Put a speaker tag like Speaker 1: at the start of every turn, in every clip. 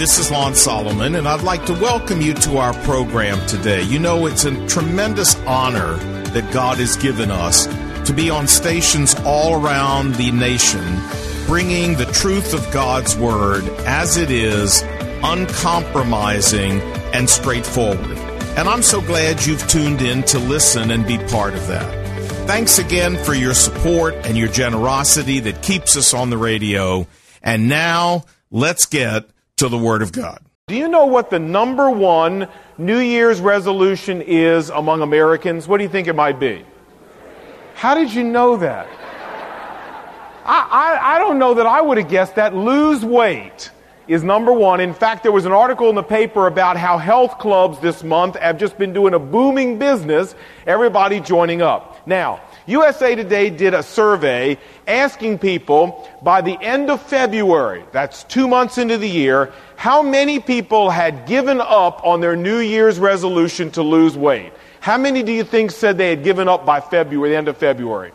Speaker 1: this is Lon Solomon, and I'd like to welcome you to our program today. You know, it's a tremendous honor that God has given us to be on stations all around the nation, bringing the truth of God's Word as it is, uncompromising and straightforward. And I'm so glad you've tuned in to listen and be part of that. Thanks again for your support and your generosity that keeps us on the radio. And now, let's get to the Word of God.
Speaker 2: Do you know what the number one New Year's resolution is among Americans? What do you think it might be? How did you know that? I don't know that I would have guessed that. Lose weight is number one. In fact, there was an article in the paper about how health clubs this month have just been doing a booming business, everybody joining up. Now, USA Today did a survey asking people by the end of February, that's 2 months into the year, how many people had given up on their New Year's resolution to lose weight. How many do you think said they had given up by February, the end of February?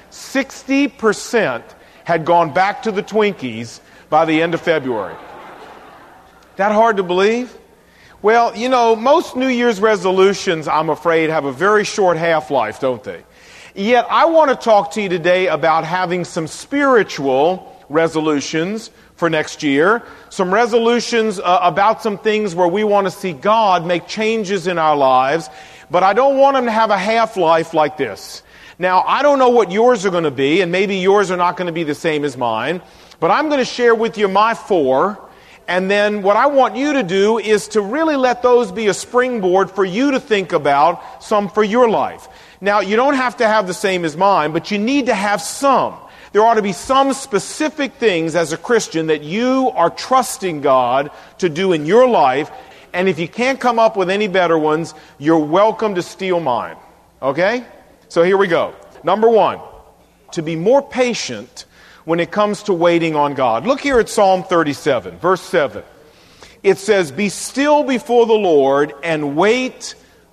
Speaker 2: 60% had gone back to the Twinkies by the end of February. That hard to believe? Well, you know, most New Year's resolutions, I'm afraid, have a very short half-life, don't they? Yet I want to talk to you today about having some spiritual resolutions for next year, some resolutions about some things where we want to see God make changes in our lives, but I don't want them to have a half-life like this. Now, I don't know what yours are going to be, and maybe yours are not going to be the same as mine, but I'm going to share with you my 4. And then what I want you to do is to really let those be a springboard for you to think about some for your life. Now, you don't have to have the same as mine, but you need to have some. There ought to be some specific things as a Christian that you are trusting God to do in your life. And if you can't come up with any better ones, you're welcome to steal mine. Okay? So here we go. Number 1, to be more patient when it comes to waiting on God. Look here at Psalm 37, verse 7. It says, "Be still before the Lord and wait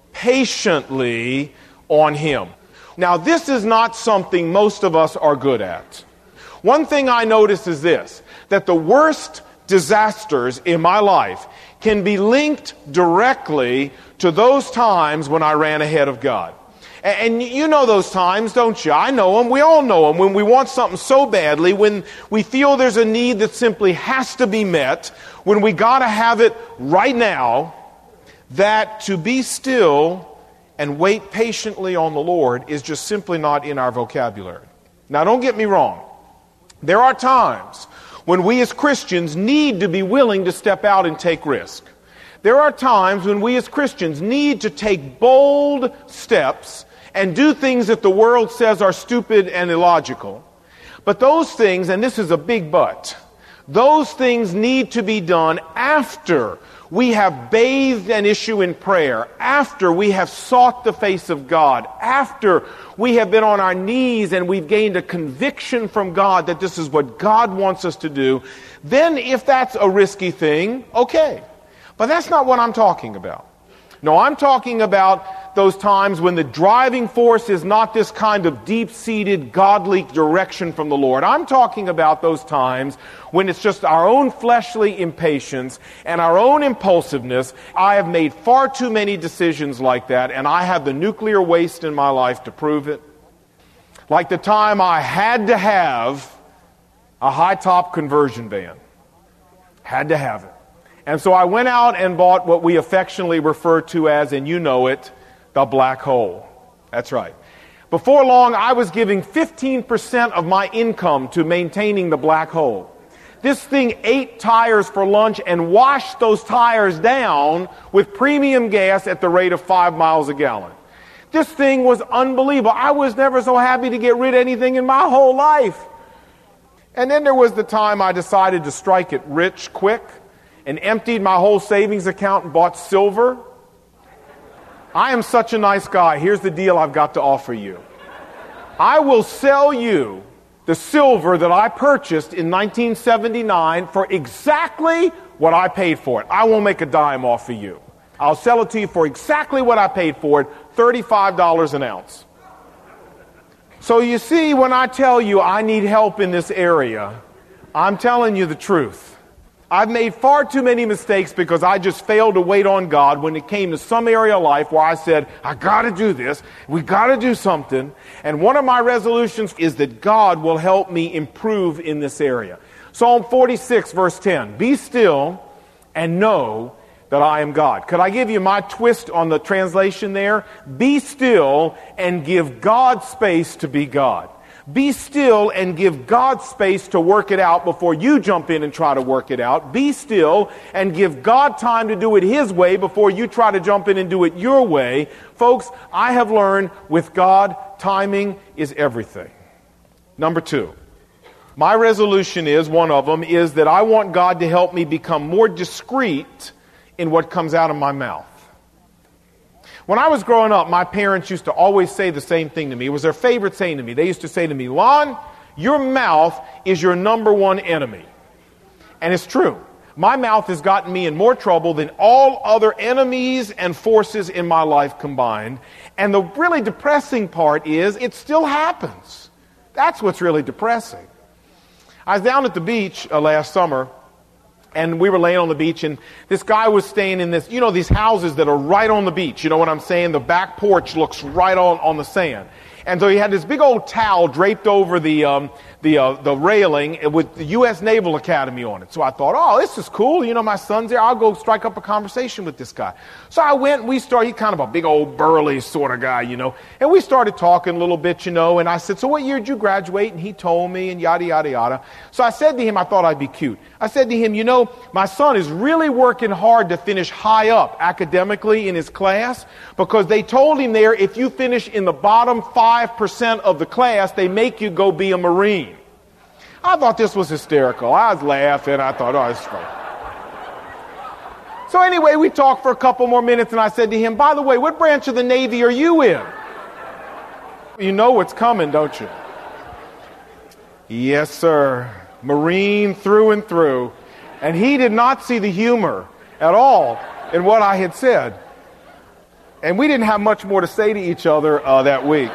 Speaker 2: patiently on Him." Now, this is not something most of us are good at. One thing I notice is this, that the worst disasters in my life can be linked directly to those times when I ran ahead of God. And you know those times, don't you? I know them. We all know them. When we want something so badly, when we feel there's a need that simply has to be met, when we got to have it right now, that to be still and wait patiently on the Lord is just simply not in our vocabulary. Now, don't get me wrong. There are times when we as Christians need to be willing to step out and take risk. There are times when we as Christians need to take bold steps and do things that the world says are stupid and illogical. But those things, and this is a big but, those things need to be done after we have bathed an issue in prayer, after we have sought the face of God, after we have been on our knees and we've gained a conviction from God that this is what God wants us to do. Then if that's a risky thing, okay. But that's not what I'm talking about. No, I'm talking about those times when the driving force is not this kind of deep-seated godly direction from the Lord. I'm talking about those times when it's just our own fleshly impatience and our own impulsiveness. I have made far too many decisions like that, and I have the nuclear waste in my life to prove it. Like the time I had to have a high-top conversion van. Had to have it. And so I went out and bought what we affectionately refer to as, and you know it, the black hole. That's right. Before long, I was giving 15% of my income to maintaining the black hole. This thing ate tires for lunch and washed those tires down with premium gas at the rate of 5 miles a gallon. This thing was unbelievable. I was never so happy to get rid of anything in my whole life. And then there was the time I decided to strike it rich quick and emptied my whole savings account and bought silver. I am such a nice guy. Here's the deal I've got to offer you. I will sell you the silver that I purchased in 1979 for exactly what I paid for it. I won't make a dime off of you. I'll sell it to you for exactly what I paid for it, $35 an ounce. So you see, when I tell you I need help in this area, I'm telling you the truth. I've made far too many mistakes because I just failed to wait on God when it came to some area of life where I said, I got to do this. We got to do something. And one of my resolutions is that God will help me improve in this area. Psalm 46, verse 10. Be still and know that I am God. Could I give you my twist on the translation there? Be still and give God space to be God. Be still and give God space to work it out before you jump in and try to work it out. Be still and give God time to do it His way before you try to jump in and do it your way. Folks, I have learned with God, timing is everything. Number 2. My resolution is, one of them, is that I want God to help me become more discreet in what comes out of my mouth. When I was growing up, my parents used to always say the same thing to me. It was their favorite saying to me. They used to say to me, Lon, your mouth is your number one enemy. And it's true. My mouth has gotten me in more trouble than all other enemies and forces in my life combined. And the really depressing part is it still happens. That's what's really depressing. I was down at the beach last summer, and we were laying on the beach, and this guy was staying in this, these houses that are right on the beach. You know what I'm saying? The back porch looks right on the sand. And so he had this big old towel draped over the railing with the U.S. Naval Academy on it. So I thought, oh, this is cool. My son's there. I'll go strike up a conversation with this guy. So I went, he's kind of a big old burly sort of guy, And we started talking a little bit, and I said, so what year did you graduate? And he told me, and yada, yada, yada. So I said to him, I thought I'd be cute. I said to him, my son is really working hard to finish high up academically in his class because they told him there, if you finish in the bottom 5% of the class, they make you go be a Marine. I thought this was hysterical. I was laughing. I thought, oh, this is funny. So anyway, we talked for a couple more minutes, and I said to him, by the way, what branch of the Navy are you in? You know what's coming, don't you? Yes, sir. Marine through and through. And he did not see the humor at all in what I had said. And we didn't have much more to say to each other that week.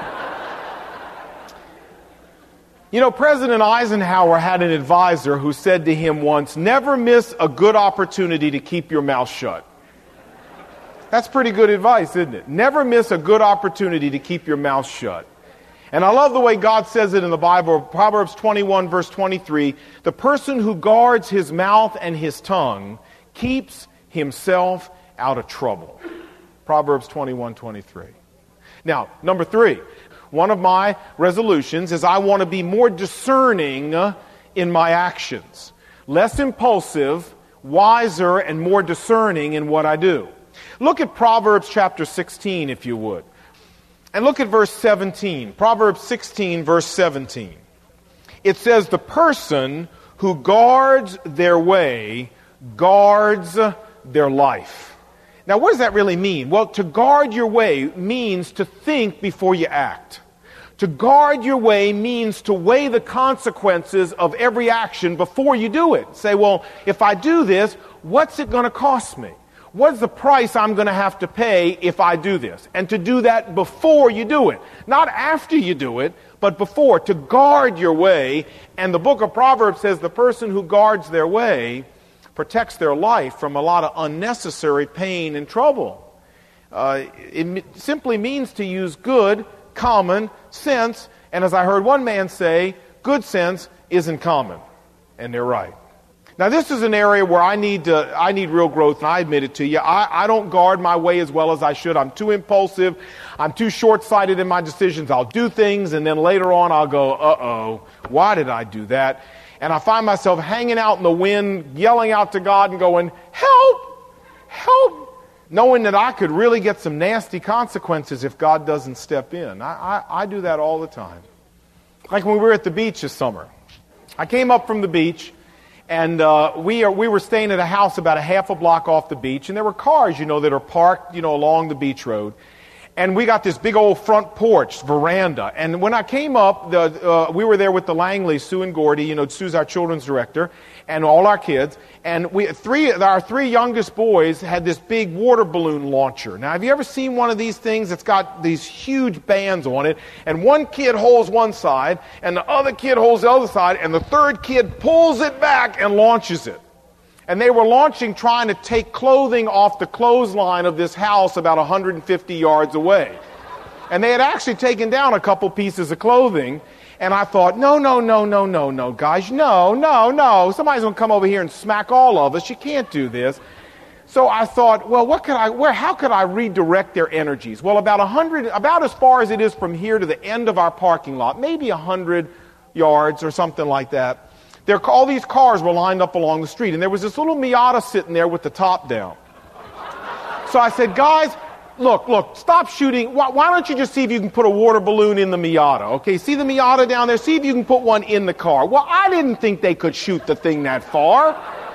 Speaker 2: President Eisenhower had an advisor who said to him once, never miss a good opportunity to keep your mouth shut. That's pretty good advice, isn't it? Never miss a good opportunity to keep your mouth shut. And I love the way God says it in the Bible, Proverbs 21, verse 23, the person who guards his mouth and his tongue keeps himself out of trouble. Proverbs 21, 23. Now, number 3. One of my resolutions is I want to be more discerning in my actions. Less impulsive, wiser, and more discerning in what I do. Look at Proverbs chapter 16, if you would. And look at verse 17. Proverbs 16, verse 17. It says, the person who guards their way guards their life. Now, what does that really mean? Well, to guard your way means to think before you act. To guard your way means to weigh the consequences of every action before you do it. Say, well, if I do this, what's it going to cost me? What's the price I'm going to have to pay if I do this? And to do that before you do it. Not after you do it, but before. To guard your way. And the book of Proverbs says the person who guards their way protects their life from a lot of unnecessary pain and trouble. It simply means to use good, common sense. And as I heard one man say, good sense isn't common. And they're right. Now, this is an area where I need real growth, and I admit it to you. I don't guard my way as well as I should. I'm too impulsive. I'm too short-sighted in my decisions. I'll do things, and then later on I'll go, uh-oh, why did I do that? And I find myself hanging out in the wind, yelling out to God and going, help, help, knowing that I could really get some nasty consequences if God doesn't step in. I do that all the time. Like when we were at the beach this summer. I came up from the beach, and we were staying at a house about a half a block off the beach, and there were cars, that are parked, along the beach road. And we got this big old front porch, veranda. And when I came up, we were there with the Langleys, Sue and Gordy. Sue's our children's director, and all our kids. And our three youngest boys had this big water balloon launcher. Now, have you ever seen one of these things? It's got these huge bands on it. And one kid holds one side, and the other kid holds the other side, and the third kid pulls it back and launches it. And they were trying to take clothing off the clothesline of this house about 150 yards away. And they had actually taken down a couple pieces of clothing. And I thought, no, guys, no. Somebody's going to come over here and smack all of us. You can't do this. So I thought, well, how could I redirect their energies? Well, about as far as it is from here to the end of our parking lot, maybe 100 yards or something like that. All these cars were lined up along the street, and there was this little Miata sitting there with the top down. So I said, guys, look, stop shooting. Why don't you just see if you can put a water balloon in the Miata? Okay, see the Miata down there? See if you can put one in the car. Well, I didn't think they could shoot the thing that far.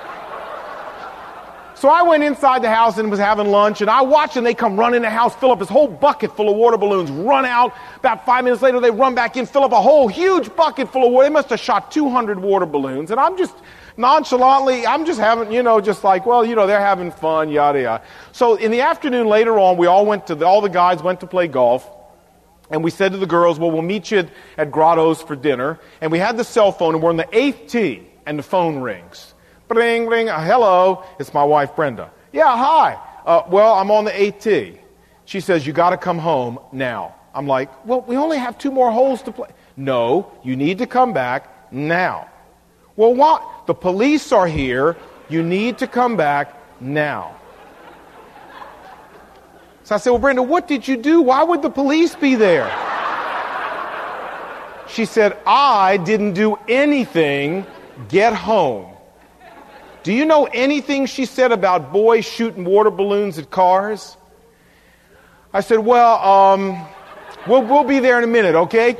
Speaker 2: So I went inside the house and was having lunch, and I watched them. They come run in the house, fill up this whole bucket full of water balloons, run out. About 5 minutes later, they run back in, fill up a whole huge bucket full of water. They must have shot 200 water balloons. And I'm just nonchalantly, having, just like, well, they're having fun, yada, yada. So in the afternoon later on, we all the guys went to play golf. And we said to the girls, well, we'll meet you at Grotto's for dinner. And we had the cell phone, and we're on the 8th tee, and the phone rings. Bling, bling, hello, it's my wife, Brenda. Yeah, hi. Well, I'm on the 8th tee. She says, you got to come home now. I'm like, well, we only have 2 more holes to play. No, you need to come back now. Well, what? The police are here. You need to come back now. So I said, well, Brenda, what did you do? Why would the police be there? She said, I didn't do anything. Get home. Do you know anything she said about boys shooting water balloons at cars? I said, well, we'll be there in a minute, okay?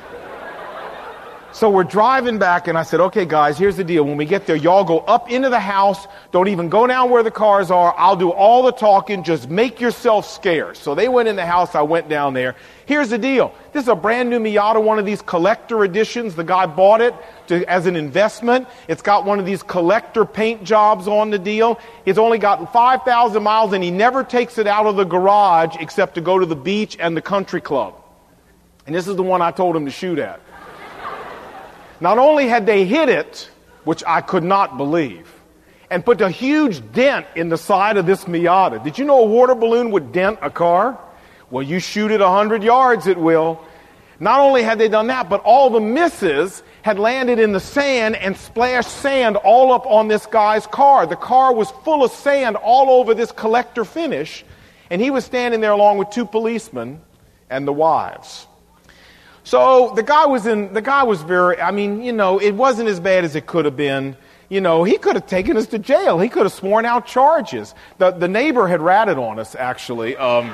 Speaker 2: So we're driving back, and I said, okay, guys, here's the deal. When we get there, y'all go up into the house. Don't even go down where the cars are. I'll do all the talking. Just make yourself scarce. So they went in the house. I went down there. Here's the deal. This is a brand new Miata, one of these collector editions. The guy bought it as an investment. It's got one of these collector paint jobs on the deal. It's only got 5,000 miles, and he never takes it out of the garage except to go to the beach and the country club. And this is the one I told him to shoot at. Not only had they hit it, which I could not believe, and put a huge dent in the side of this Miata. Did you know a water balloon would dent a car? Well, you shoot it 100 yards, it will. Not only had they done that, but all the misses had landed in the sand and splashed sand all up on this guy's car. The car was full of sand all over this collector finish, and he was standing there along with 2 policemen and the wives. So the guy was very, it wasn't as bad as it could have been. He could have taken us to jail. He could have sworn out charges. The neighbor had ratted on us, actually, and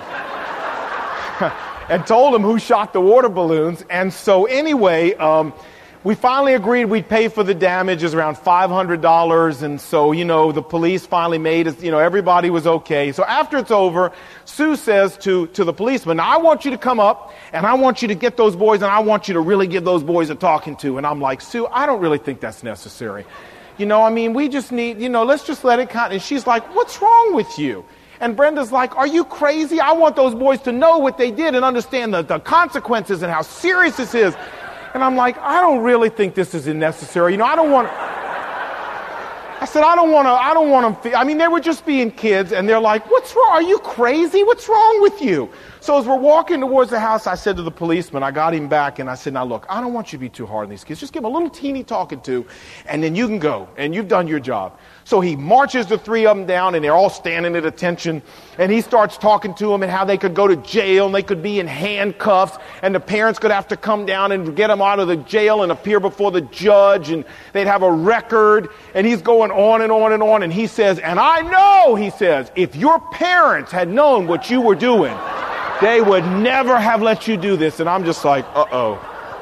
Speaker 2: told him who shot the water balloons. And so anyway, we finally agreed we'd pay for the damages, around $500. And so, the police finally made it, everybody was okay. So after it's over, Sue says to the policeman, now I want you to come up and I want you to get those boys and I want you to really give those boys a talking to. And I'm like, Sue, I don't really think that's necessary. We just need, let's just let it count. And she's like, what's wrong with you? And Brenda's like, are you crazy? I want those boys to know what they did and understand the consequences and how serious this is. And I'm like, I don't really think this is necessary. I don't want them. They were just being kids, and they're like, what's wrong? Are you crazy? What's wrong with you? So as we're walking towards the house, I said to the policeman, I got him back, and I said, now look, I don't want you to be too hard on these kids. Just give them a little teeny talking to, and then you can go, and you've done your job. So he marches the 3 of them down, and they're all standing at attention, and he starts talking to them and how they could go to jail, and they could be in handcuffs, and the parents could have to come down and get them out of the jail and appear before the judge, and they'd have a record, and he's going on and on and on, and he says, and I know, he says, if your parents had known what you were doing, they would never have let you do this. And I'm just like, uh-oh.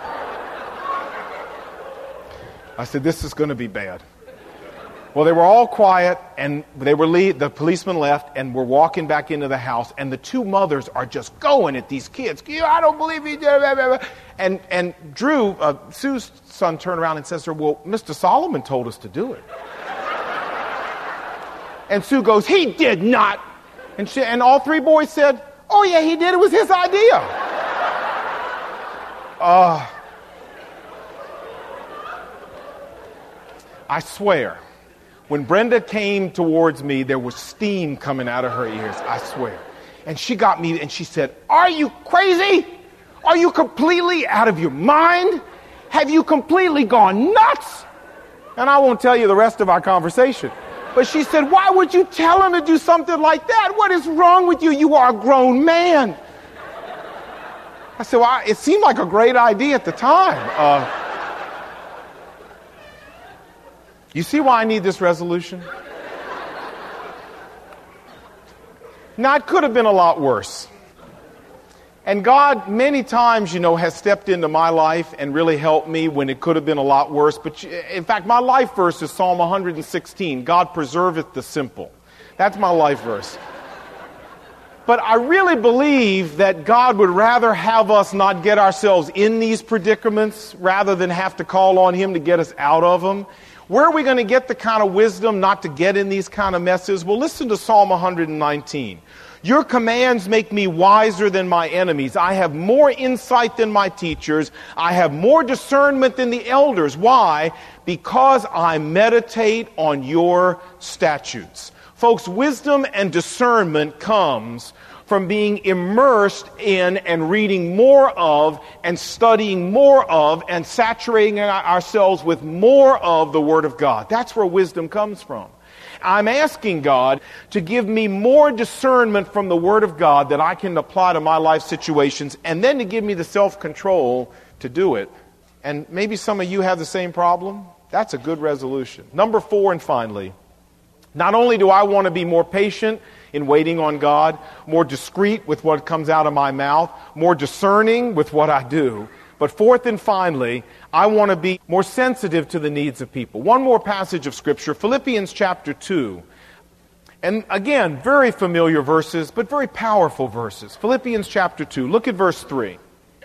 Speaker 2: I said, this is going to be bad. Well, they were all quiet, and the policeman left, and we're walking back into the house, and the 2 mothers are just going at these kids. I don't believe he did. Blah, blah, blah. And Drew, Sue's son, turned around and says to her, well, Mr. Solomon told us to do it. And Sue goes, he did not. And all 3 boys said, oh, yeah, he did. It was his idea. I swear, When Brenda came towards me, there was steam coming out of her ears, I swear. And she got me and she said, "Are you crazy? Are you completely out of your mind? Have you completely gone nuts?" And I won't tell you the rest of our conversation. But she said, "Why would you tell him to do something like that? What is wrong with you? You are a grown man." I said, "Well, it seemed like a great idea at the time." You see why I need this resolution? Now, it could have been a lot worse. And God, many times, has stepped into my life and really helped me when it could have been a lot worse. But in fact, my life verse is Psalm 116. God preserveth the simple. That's my life verse. But I really believe that God would rather have us not get ourselves in these predicaments rather than have to call on Him to get us out of them. Where are we going to get the kind of wisdom not to get in these kind of messes? Well, listen to Psalm 119. Your commands make me wiser than my enemies. I have more insight than my teachers. I have more discernment than the elders. Why? Because I meditate on your statutes. Folks, wisdom and discernment comes from being immersed in and reading more of and studying more of and saturating ourselves with more of the Word of God. That's where wisdom comes from. I'm asking God to give me more discernment from the Word of God that I can apply to my life situations, and then to give me the self-control to do it. And maybe some of you have the same problem. That's a good resolution. Number 4, and finally, not only do I want to be more patient in waiting on God, more discreet with what comes out of my mouth, more discerning with what I do, but fourth and finally, I want to be more sensitive to the needs of people. One more passage of Scripture, Philippians chapter 2. And again, very familiar verses, but very powerful verses. Philippians chapter 2, look at verse 3.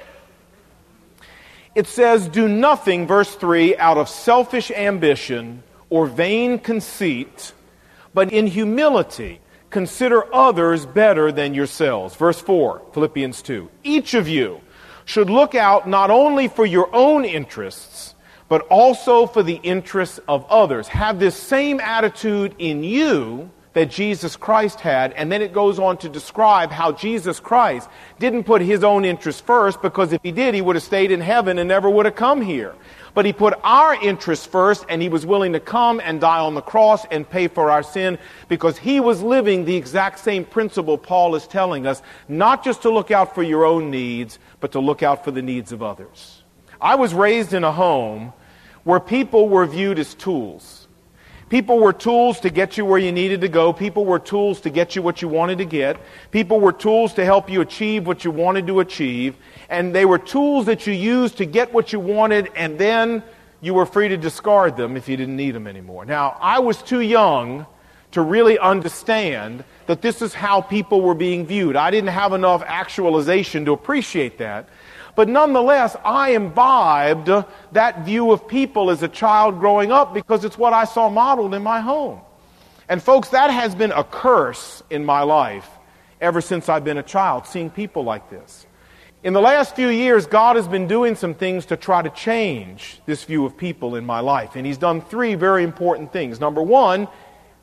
Speaker 2: It says, "Do nothing," verse 3, "out of selfish ambition or vain conceit, but in humility consider others better than yourselves." Verse 4, Philippians 2. "Each of you should look out not only for your own interests, but also for the interests of others. Have this same attitude in you that Jesus Christ had." And then it goes on to describe how Jesus Christ didn't put His own interests first, because if He did, He would have stayed in heaven and never would have come here. But He put our interests first, and He was willing to come and die on the cross and pay for our sin, because He was living the exact same principle Paul is telling us, not just to look out for your own needs, but to look out for the needs of others. I was raised in a home where people were viewed as tools. People were tools to get you where you needed to go. People were tools to get you what you wanted to get. People were tools to help you achieve what you wanted to achieve. And they were tools that you used to get what you wanted, and then you were free to discard them if you didn't need them anymore. Now, I was too young to really understand that this is how people were being viewed. I didn't have enough actualization to appreciate that. But nonetheless, I imbibed that view of people as a child growing up, because it's what I saw modeled in my home. And folks, that has been a curse in my life ever since I've been a child, seeing people like this. In the last few years, God has been doing some things to try to change this view of people in my life. And He's done 3 very important things. Number 1,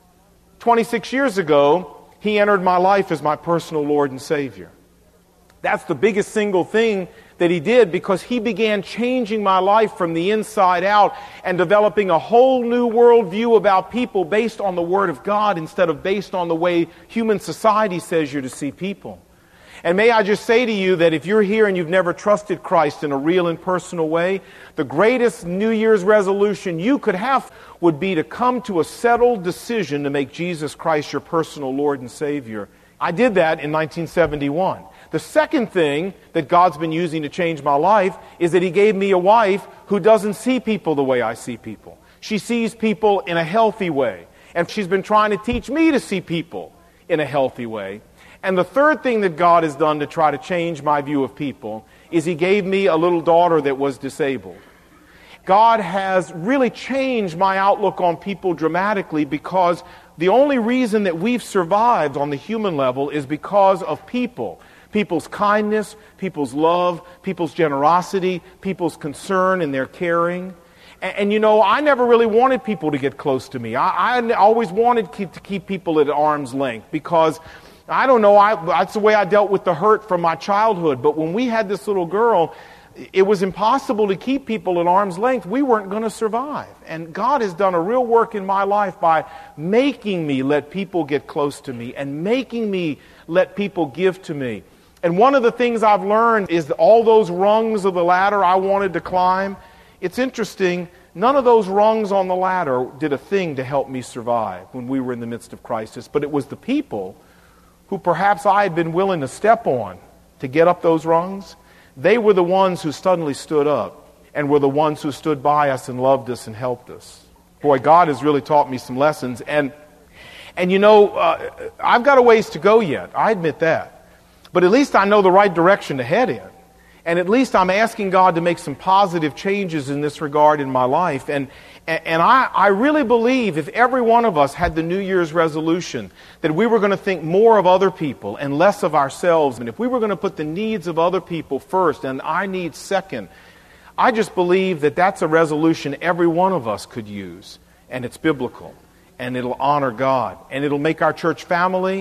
Speaker 2: 26 years ago, He entered my life as my personal Lord and Savior. That's the biggest single thing that He did, because He began changing my life from the inside out and developing a whole new worldview about people based on the Word of God instead of based on the way human society says you're to see people. And may I just say to you that if you're here and you've never trusted Christ in a real and personal way, the greatest New Year's resolution you could have would be to come to a settled decision to make Jesus Christ your personal Lord and Savior. I did that in 1971. The second thing that God's been using to change my life is that He gave me a wife who doesn't see people the way I see people. She sees people in a healthy way. And she's been trying to teach me to see people in a healthy way. And the third thing that God has done to try to change my view of people is He gave me a little daughter that was disabled. God has really changed my outlook on people dramatically, because the only reason that we've survived on the human level is because of people. People's kindness, people's love, people's generosity, people's concern and their caring. And you know, I never really wanted people to get close to me. I always wanted to keep people at arm's length because, I don't know, that's the way I dealt with the hurt from my childhood. But when we had this little girl, it was impossible to keep people at arm's length. We weren't going to survive. And God has done a real work in my life by making me let people get close to me and making me let people give to me. And one of the things I've learned is that all those rungs of the ladder I wanted to climb, it's interesting, none of those rungs on the ladder did a thing to help me survive when we were in the midst of crisis. But it was the people who perhaps I had been willing to step on to get up those rungs. They were the ones who suddenly stood up and were the ones who stood by us and loved us and helped us. Boy, God has really taught me some lessons. And you know, I've got a ways to go yet. I admit that. But at least I know the right direction to head in. And at least I'm asking God to make some positive changes in this regard in my life. And I really believe if every one of us had the New Year's resolution that we were going to think more of other people and less of ourselves, and if we were going to put the needs of other people first and our needs second, I just believe that that's a resolution every one of us could use. And it's biblical. And it'll honor God. And it'll make our church family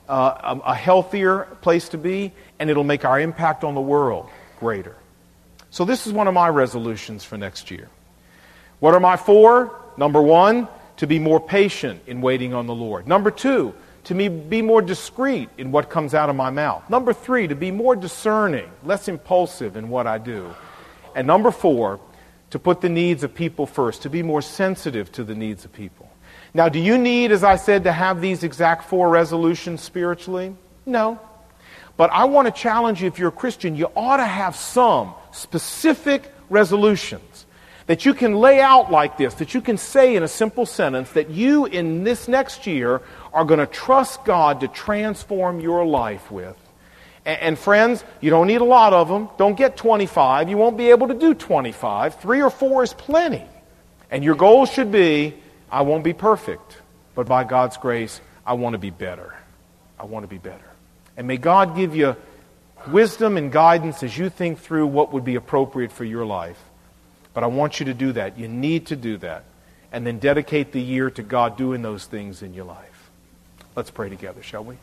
Speaker 2: a healthier place to be. And it'll make our impact on the world greater. So this is one of my resolutions for next year. What are my 4? Number 1, to be more patient in waiting on the Lord. Number 2, to be more discreet in what comes out of my mouth. Number 3, to be more discerning, less impulsive in what I do. And number 4, to put the needs of people first, to be more sensitive to the needs of people. Now, do you need, as I said, to have these exact 4 resolutions spiritually? No. But I want to challenge you, if you're a Christian, you ought to have some specific resolutions that you can lay out like this, that you can say in a simple sentence that you in this next year are going to trust God to transform your life with. And friends, you don't need a lot of them. Don't get 25. You won't be able to do 25. 3 or 4 is plenty. And your goal should be, I won't be perfect, but by God's grace, I want to be better. I want to be better. And may God give you wisdom and guidance as you think through what would be appropriate for your life. But I want you to do that. You need to do that. And then dedicate the year to God doing those things in your life. Let's pray together, shall we?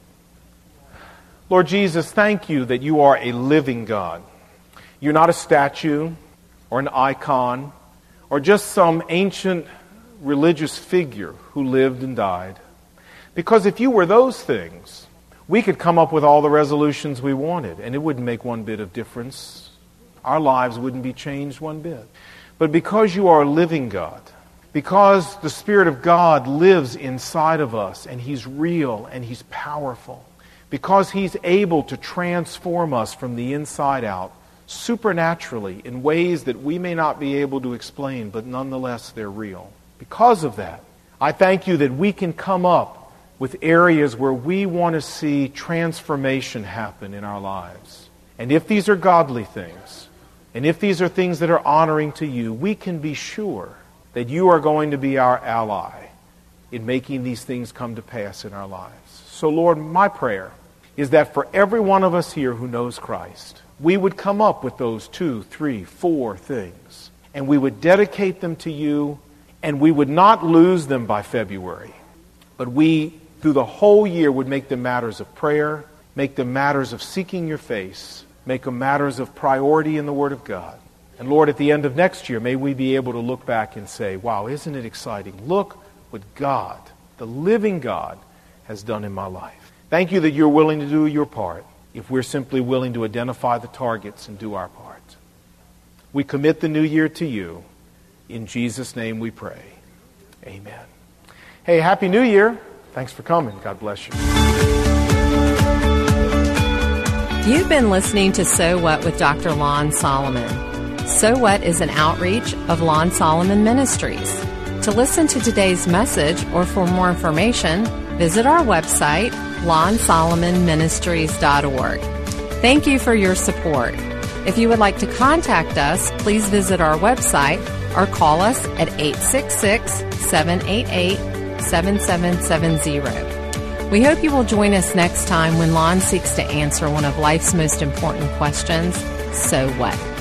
Speaker 2: Lord Jesus, thank you that you are a living God. You're not a statue or an icon or just some ancient religious figure who lived and died. Because if you were those things, we could come up with all the resolutions we wanted, and it wouldn't make one bit of difference. Our lives wouldn't be changed one bit. But because you are a living God, because the Spirit of God lives inside of us, and He's real and He's powerful, because He's able to transform us from the inside out, supernaturally, in ways that we may not be able to explain, but nonetheless they're real. Because of that, I thank you that we can come up with areas where we want to see transformation happen in our lives. And if these are godly things, and if these are things that are honoring to you, we can be sure that you are going to be our ally in making these things come to pass in our lives. So Lord, my prayer is that for every one of us here who knows Christ, we would come up with those 2, 3, 4 things, and we would dedicate them to you, and we would not lose them by February, but we, through the whole year, would make them matters of prayer, make them matters of seeking your face, make them matters of priority in the Word of God. And Lord, at the end of next year, may we be able to look back and say, wow, isn't it exciting? Look what God, the living God, has done in my life. Thank you that you're willing to do your part if we're simply willing to identify the targets and do our part. We commit the new year to you. In Jesus' name we pray. Amen. Hey, Happy New Year. Thanks for coming. God bless you.
Speaker 3: You've been listening to So What with Dr. Lon Solomon. So What is an outreach of Lon Solomon Ministries. To listen to today's message or for more information, visit our website, LonSolomonMinistries.org. Thank you for your support. If you would like to contact us, please visit our website or call us at 866-788-7770. We hope you will join us next time when Lon seeks to answer one of life's most important questions, so what?